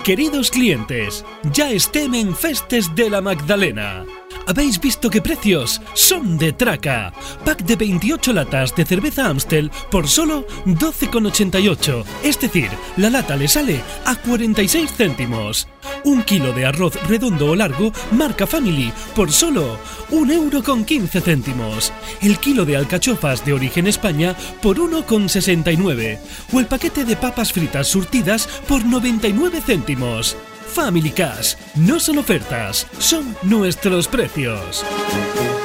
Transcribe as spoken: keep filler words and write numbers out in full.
Queridos clientes, ya estem en Festes de la Magdalena. ¿Habéis visto qué precios? Son de traca. Pack de veintiocho latas de cerveza Amstel por solo doce con ochenta y ocho. Es decir, la lata le sale a cuarenta y seis céntimos. Un kilo de arroz redondo o largo marca Family por solo un euro con quince céntimos. El kilo de alcachofas de origen España por uno con sesenta y nueve. O el paquete de papas fritas surtidas por noventa y nueve céntimos. Family Cash, no son ofertas, son nuestros precios.